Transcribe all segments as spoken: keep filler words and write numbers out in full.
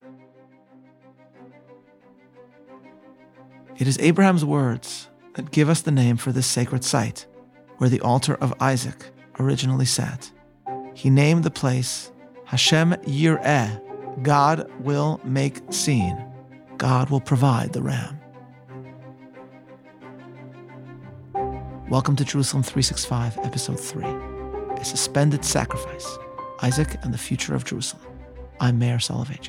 It is Abraham's words that give us the name for this sacred site, where the altar of Isaac originally sat. He named the place Hashem Yireh, God will make seen. God will provide the ram. Welcome to Jerusalem three sixty-five, Episode three, A Suspended Sacrifice, Isaac and the Future of Jerusalem. I'm Meir Soloveichik.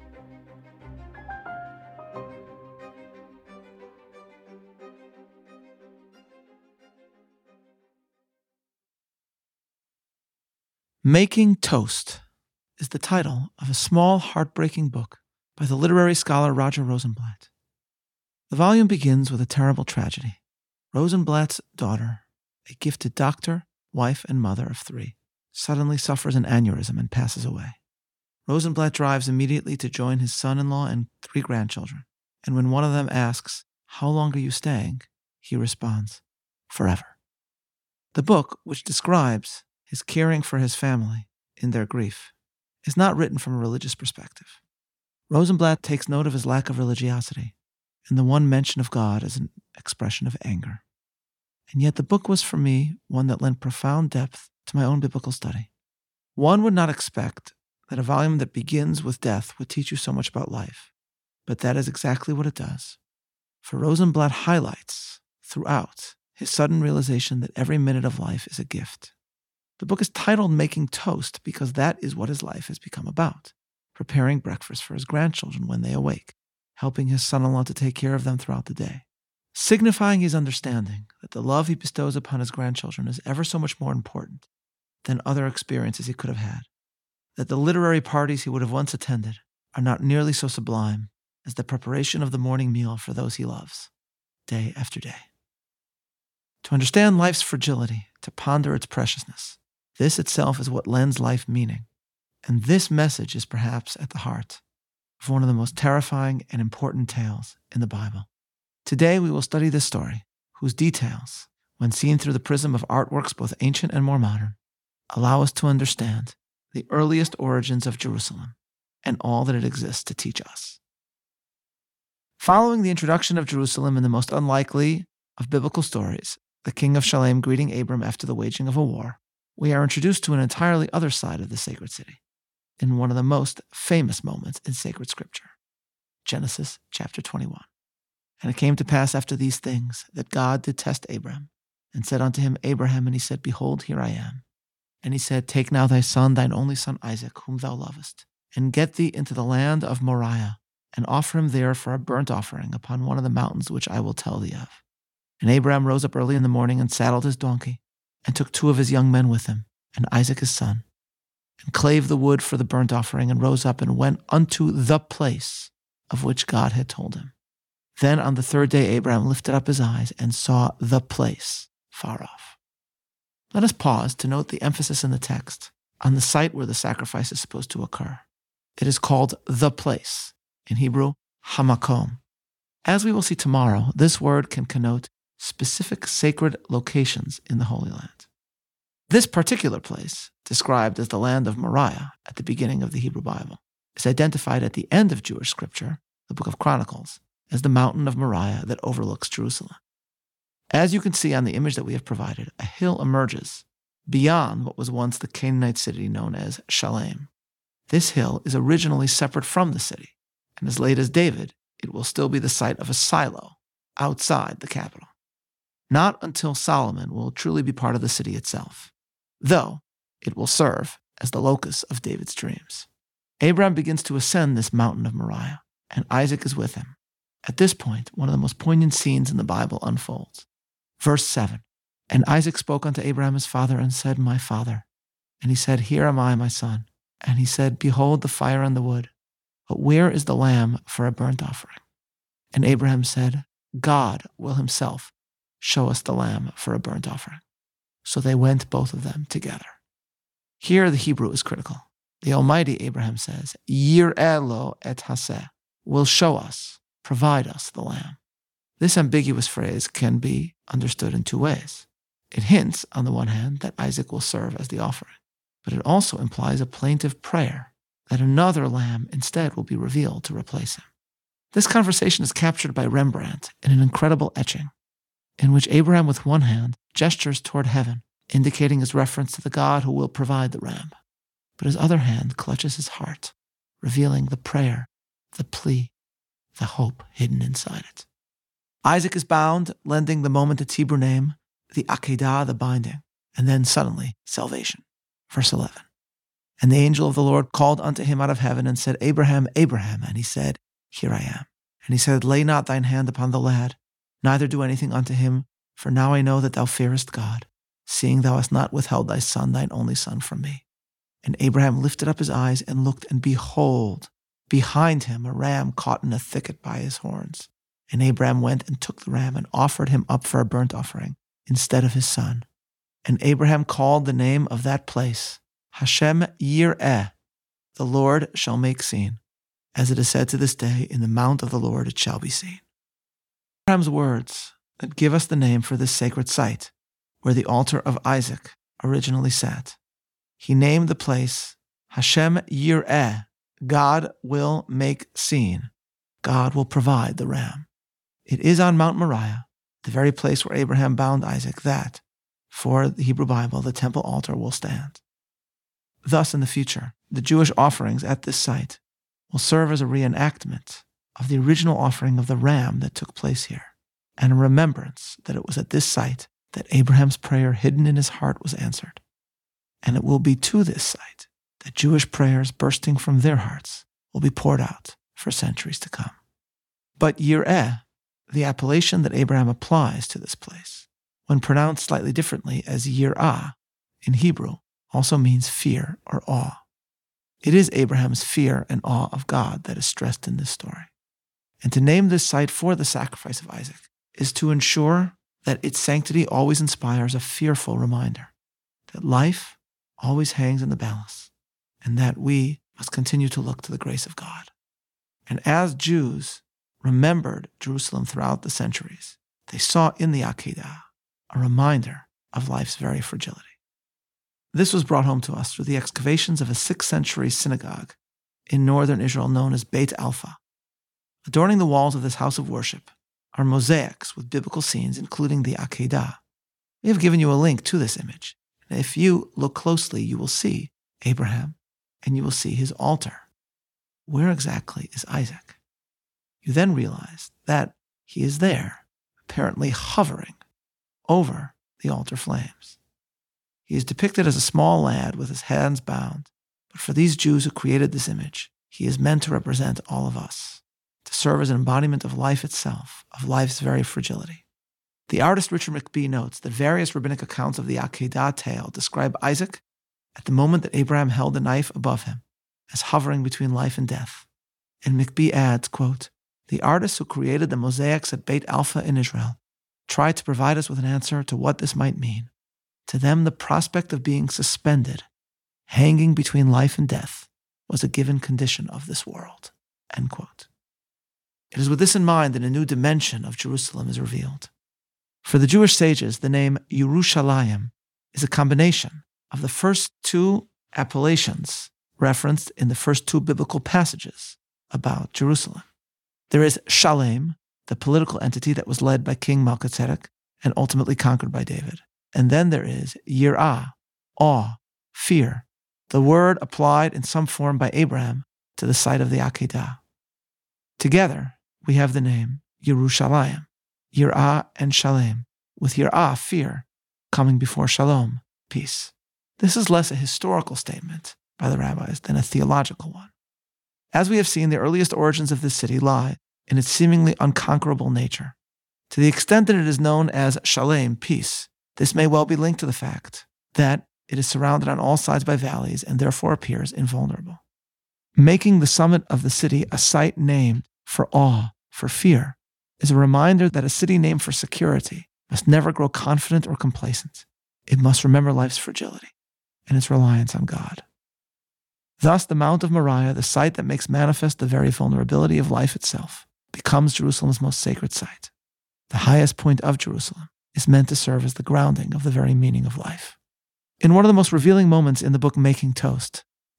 Making Toast is the title of a small, heartbreaking book by the literary scholar Roger Rosenblatt. The volume begins with a terrible tragedy. Rosenblatt's daughter, a gifted doctor, wife, and mother of three, suddenly suffers an aneurysm and passes away. Rosenblatt drives immediately to join his son-in-law and three grandchildren, and when one of them asks, "How long are you staying?" he responds, "Forever." The book, which describes his caring for his family in their grief, is not written from a religious perspective. Rosenblatt takes note of his lack of religiosity and the one mention of God as an expression of anger. And yet the book was for me one that lent profound depth to my own biblical study. One would not expect that a volume that begins with death would teach you so much about life, but that is exactly what it does. For Rosenblatt highlights throughout his sudden realization that every minute of life is a gift. The book is titled Making Toast because that is what his life has become about, preparing breakfast for his grandchildren when they awake, helping his son-in-law to take care of them throughout the day, signifying his understanding that the love he bestows upon his grandchildren is ever so much more important than other experiences he could have had, that the literary parties he would have once attended are not nearly so sublime as the preparation of the morning meal for those he loves, day after day. To understand life's fragility, to ponder its preciousness, this itself is what lends life meaning, and this message is perhaps at the heart of one of the most terrifying and important tales in the Bible. Today we will study this story, whose details, when seen through the prism of artworks both ancient and more modern, allow us to understand the earliest origins of Jerusalem and all that it exists to teach us. Following the introduction of Jerusalem in the most unlikely of biblical stories, the king of Shalem greeting Abram after the waging of a war, we are introduced to an entirely other side of the sacred city, in one of the most famous moments in sacred scripture, Genesis chapter twenty-one. And it came to pass after these things that God did test Abram, and said unto him, Abraham, and he said, Behold, here I am. And he said, Take now thy son, thine only son Isaac, whom thou lovest, and get thee into the land of Moriah, and offer him there for a burnt offering upon one of the mountains which I will tell thee of. And Abraham rose up early in the morning and saddled his donkey, and took two of his young men with him, and Isaac his son, and clave the wood for the burnt offering, and rose up and went unto the place of which God had told him. Then on the third day Abraham lifted up his eyes and saw the place far off. Let us pause to note the emphasis in the text on the site where the sacrifice is supposed to occur. It is called the place, in Hebrew, hamakom. As we will see tomorrow, this word can connote specific sacred locations in the Holy Land. This particular place, described as the land of Moriah at the beginning of the Hebrew Bible, is identified at the end of Jewish scripture, the book of Chronicles, as the mountain of Moriah that overlooks Jerusalem. As you can see on the image that we have provided, a hill emerges beyond what was once the Canaanite city known as Shalem. This hill is originally separate from the city, and as late as David, it will still be the site of a silo outside the capital. Not until Solomon will it truly be part of the city itself, though it will serve as the locus of David's dreams. Abraham begins to ascend this mountain of Moriah, and Isaac is with him. At this point, one of the most poignant scenes in the Bible unfolds. Verse seven, And Isaac spoke unto Abraham his father, and said, My father. And he said, Here am I, my son. And he said, Behold the fire and the wood, but where is the lamb for a burnt offering? And Abraham said, God will himself show us the lamb for a burnt offering. So they went both of them together. Here the Hebrew is critical. The Almighty, Abraham says, Yireh lo et haseh, will show us, provide us the lamb. This ambiguous phrase can be understood in two ways. It hints, on the one hand, that Isaac will serve as the offering, but it also implies a plaintive prayer that another lamb instead will be revealed to replace him. This conversation is captured by Rembrandt in an incredible etching, in which Abraham with one hand gestures toward heaven, indicating his reference to the God who will provide the ram, but his other hand clutches his heart, revealing the prayer, the plea, the hope hidden inside it. Isaac is bound, lending the moment its Hebrew name, the Akedah, the binding, and then suddenly salvation. Verse eleven. And the angel of the Lord called unto him out of heaven and said, Abraham, Abraham. And he said, Here I am. And he said, Lay not thine hand upon the lad, neither do anything unto him, for now I know that thou fearest God, seeing thou hast not withheld thy son, thine only son, from me. And Abraham lifted up his eyes and looked, and behold, behind him a ram caught in a thicket by his horns. And Abraham went and took the ram and offered him up for a burnt offering instead of his son. And Abraham called the name of that place Hashem Yireh, the Lord shall make seen. As it is said to this day, in the mount of the Lord it shall be seen. Abraham's words that give us the name for this sacred site, where the altar of Isaac originally sat. He named the place Hashem Yireh, God will make seen. God will provide the ram. It is on Mount Moriah, the very place where Abraham bound Isaac, that, for the Hebrew Bible, the temple altar will stand. Thus, in the future, the Jewish offerings at this site will serve as a reenactment of the original offering of the ram that took place here, and a remembrance that it was at this site that Abraham's prayer hidden in his heart was answered. And it will be to this site that Jewish prayers bursting from their hearts will be poured out for centuries to come. But Yireh, the appellation that Abraham applies to this place, when pronounced slightly differently as Yirah in Hebrew, also means fear or awe. It is Abraham's fear and awe of God that is stressed in this story. And to name this site for the sacrifice of Isaac is to ensure that its sanctity always inspires a fearful reminder that life always hangs in the balance, and that we must continue to look to the grace of God. And as Jews remembered Jerusalem throughout the centuries, they saw in the Akedah a reminder of life's very fragility. This was brought home to us through the excavations of a sixth century synagogue in northern Israel known as Beit Alpha. Adorning the walls of this house of worship are mosaics with biblical scenes, including the Akedah. We have given you a link to this image. And if you look closely, you will see Abraham and you will see his altar. Where exactly is Isaac? You then realize that he is there, apparently hovering over the altar flames. He is depicted as a small lad with his hands bound, but for these Jews who created this image, he is meant to represent all of us, to serve as an embodiment of life itself, of life's very fragility. The artist Richard McBee notes that various rabbinic accounts of the Akedah tale describe Isaac at the moment that Abraham held the knife above him, as hovering between life and death. And McBee adds, quote, the artists who created the mosaics at Beit Alpha in Israel tried to provide us with an answer to what this might mean. To them, the prospect of being suspended, hanging between life and death, was a given condition of this world. End quote. It is with this in mind that a new dimension of Jerusalem is revealed. For the Jewish sages, the name Yerushalayim is a combination of the first two appellations referenced in the first two biblical passages about Jerusalem. There is Shalem, the political entity that was led by King Melchizedek and ultimately conquered by David. And then there is Yirah, awe, fear, the word applied in some form by Abraham to the site of the Akedah. Together, we have the name Yerushalayim, Yirah and Shalem, with Yirah, fear, coming before Shalom, peace. This is less a historical statement by the rabbis than a theological one. As we have seen, the earliest origins of this city lie in its seemingly unconquerable nature. To the extent that it is known as Shalem, peace, this may well be linked to the fact that it is surrounded on all sides by valleys and therefore appears invulnerable. Making the summit of the city a site named for awe, for fear, is a reminder that a city named for security must never grow confident or complacent. It must remember life's fragility and its reliance on God. Thus, the Mount of Moriah, the site that makes manifest the very vulnerability of life itself, becomes Jerusalem's most sacred site. The highest point of Jerusalem is meant to serve as the grounding of the very meaning of life. In one of the most revealing moments in the book Making Toast,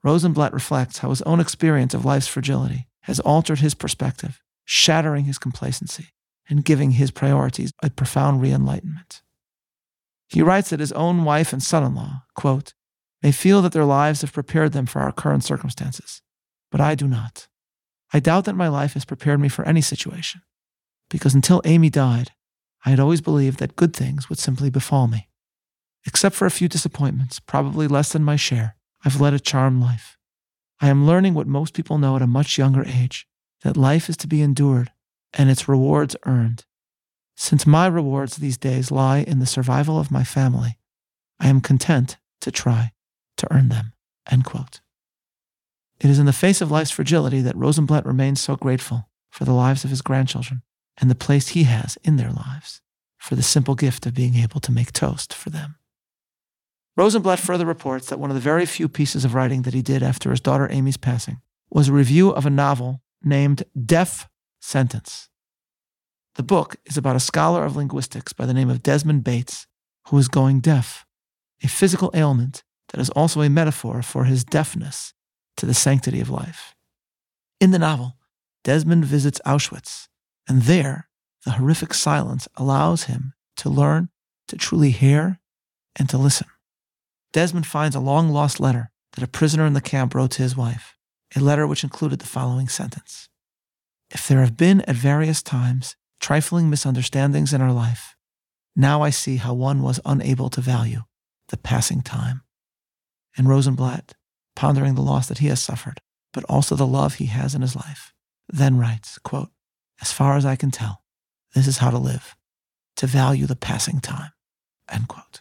Rosenblatt reflects how his own experience of life's fragility has altered his perspective, shattering his complacency and giving his priorities a profound re-enlightenment. He writes that his own wife and son-in-law, quote, may feel that their lives have prepared them for our current circumstances, but I do not. I doubt that my life has prepared me for any situation, because until Amy died, I had always believed that good things would simply befall me. Except for a few disappointments, probably less than my share, I've led a charmed life. I am learning what most people know at a much younger age, that life is to be endured and its rewards earned. Since my rewards these days lie in the survival of my family, I am content to try to earn them. End quote. It is in the face of life's fragility that Rosenblatt remains so grateful for the lives of his grandchildren and the place he has in their lives, for the simple gift of being able to make toast for them. Rosenblatt further reports that one of the very few pieces of writing that he did after his daughter Amy's passing was a review of a novel named Deaf Sentence. The book is about a scholar of linguistics by the name of Desmond Bates who is going deaf, a physical ailment that is also a metaphor for his deafness to the sanctity of life. In the novel, Desmond visits Auschwitz, and there, the horrific silence allows him to learn to truly hear and to listen. Desmond finds a long-lost letter that a prisoner in the camp wrote to his wife, a letter which included the following sentence. If there have been at various times trifling misunderstandings in our life, now I see how one was unable to value the passing time. And Rosenblatt, pondering the loss that he has suffered, but also the love he has in his life, then writes, quote, as far as I can tell, this is how to live, to value the passing time, end quote.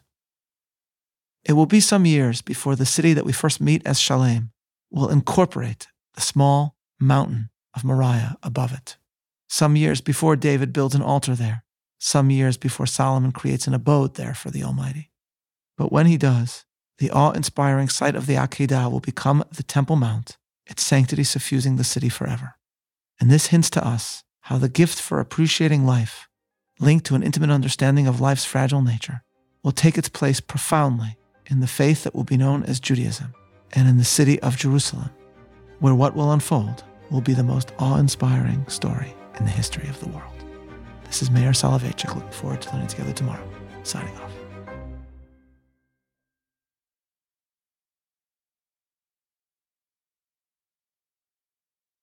It will be some years before the city that we first meet as Shalem will incorporate the small mountain of Moriah above it. Some years before David builds an altar there. Some years before Solomon creates an abode there for the Almighty. But when he does, the awe-inspiring site of the Akedah will become the Temple Mount, its sanctity suffusing the city forever. And this hints to us how the gift for appreciating life, linked to an intimate understanding of life's fragile nature, will take its place profoundly in the faith that will be known as Judaism, and in the city of Jerusalem, where what will unfold will be the most awe-inspiring story in the history of the world. This is Meir Soloveichik. Looking forward to learning together tomorrow. Signing off.